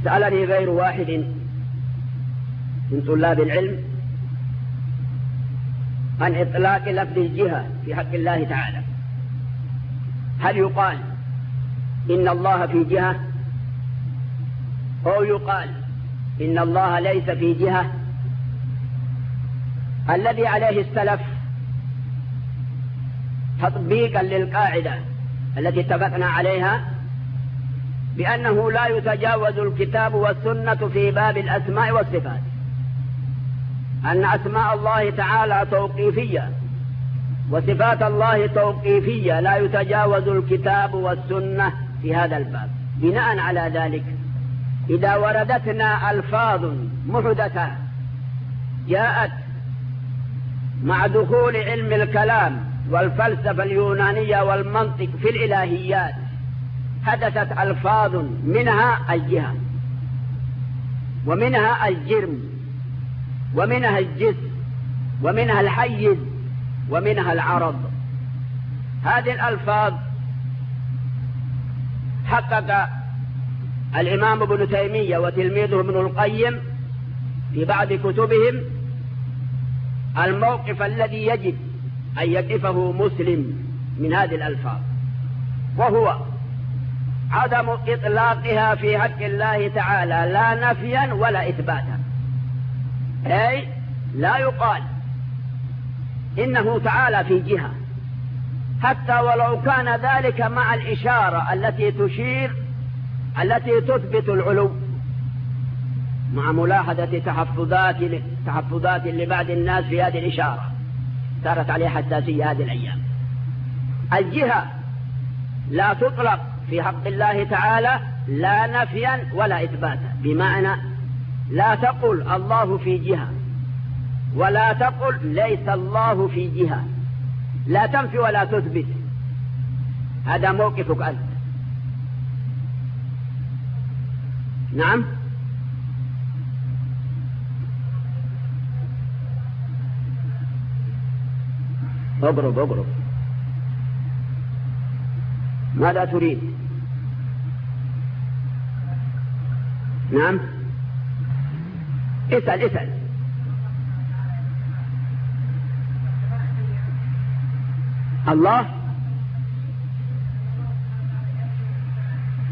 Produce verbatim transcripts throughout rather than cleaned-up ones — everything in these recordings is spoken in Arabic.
سألني غير واحد من طلاب العلم عن إطلاق لفظ الجهة في حق الله تعالى. هل يقال إن الله في جهة، أو يقال إن الله ليس في جهة؟ الذي عليه السلف تطبيقا للقاعدة التي اتفقنا عليها بأنه لا يتجاوز الكتاب والسنة في باب الأسماء والصفات، أن أسماء الله تعالى توقيفية وصفات الله توقيفية، لا يتجاوز الكتاب والسنة في هذا الباب. بناء على ذلك إذا وردتنا ألفاظ محدثة جاءت مع دخول علم الكلام والفلسفة اليونانية والمنطق في الإلهيات، حدثت ألفاظ منها الجهة ومنها الجرم ومنها الجسم ومنها الحيز ومنها العرض. هذه الألفاظ حقق الإمام ابن تيمية وتلميذه ابن القيم في بعض كتبهم الموقف الذي يجب أن يقفه مسلم من هذه الألفاظ، وهو عدم إطلاقها في حق الله تعالى لا نفيا ولا إثباتا. أي لا يقال إنه تعالى في جهة حتى ولو كان ذلك مع الإشارة التي تشير التي تثبت العلو، مع ملاحظة تحفظات تحفظات لبعض الناس في هذه الإشارة صارت عليها حساسية هذه الأيام. الجهة لا تطلق في حق الله تعالى لا نفيا ولا إثباتا، بمعنى لا تقل الله في جهة ولا تقل ليس الله في جهة، لا تنفي ولا تثبت، هذا موقفك أنت. نعم. اضرب اضرب ماذا تريد؟ نعم اسأل اسأل. الله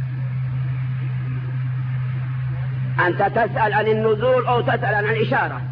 أنت تسأل عن النزول أو تسأل عن الإشارة؟